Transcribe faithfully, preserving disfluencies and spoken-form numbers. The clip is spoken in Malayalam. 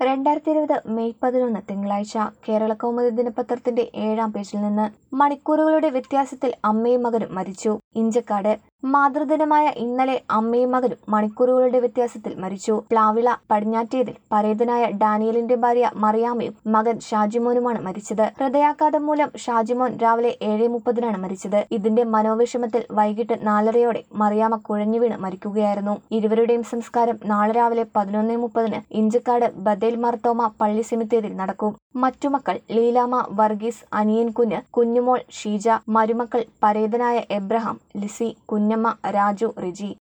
രണ്ടായിരത്തി ഇരുപത് മെയ് പതിനൊന്ന് തിങ്കളാഴ്ച കേരളകൗമുദി ദിനപത്രത്തിന്റെ ഏഴാം പേജിൽ നിന്ന് മണിക്കൂറുകളുടെ വ്യത്യാസത്തിൽ അമ്മയും മകനും മരിച്ചു. ഇഞ്ചക്കാട് മാതൃദിനമായ ഇന്നലെ അമ്മയും മകനും മണിക്കൂറുകളുടെ വ്യത്യാസത്തിൽ മരിച്ചു. പ്ലാവിള പടിഞ്ഞാറ്റേതിൽ പരേതനായ ഡാനിയലിന്റെ ഭാര്യ മറിയാമ്മയും മകൻ ഷാജിമോനുമാണ് മരിച്ചത്. ഹൃദയാഘാതം മൂലം ഷാജിമോൻ രാവിലെ ഏഴ് മുപ്പതിനാണ് മരിച്ചത്. ഇതിന്റെ മനോവിഷമത്തിൽ വൈകിട്ട് നാലരയോടെ മറിയാമ്മ കുഴഞ്ഞു വീണ് മരിക്കുകയായിരുന്നു. ഇരുവരുടെയും സംസ്കാരം നാളെ രാവിലെ പതിനൊന്ന് മുപ്പതിന് ഇഞ്ചക്കാട് ബദേൽ മാർത്തോമ പള്ളി സെമിത്തേരിയിൽ നടക്കും. മറ്റു മക്കൾ ലീലാമ്മ, വർഗീസ്, അനിയൻ കുഞ്ഞ്, കുഞ്ഞുമോൾ ഷീജ, മരുമക്കൾ പരേതനായ എബ്രഹാം, ലിസി, കുഞ്ഞമ്മ, രാജു, റിജി.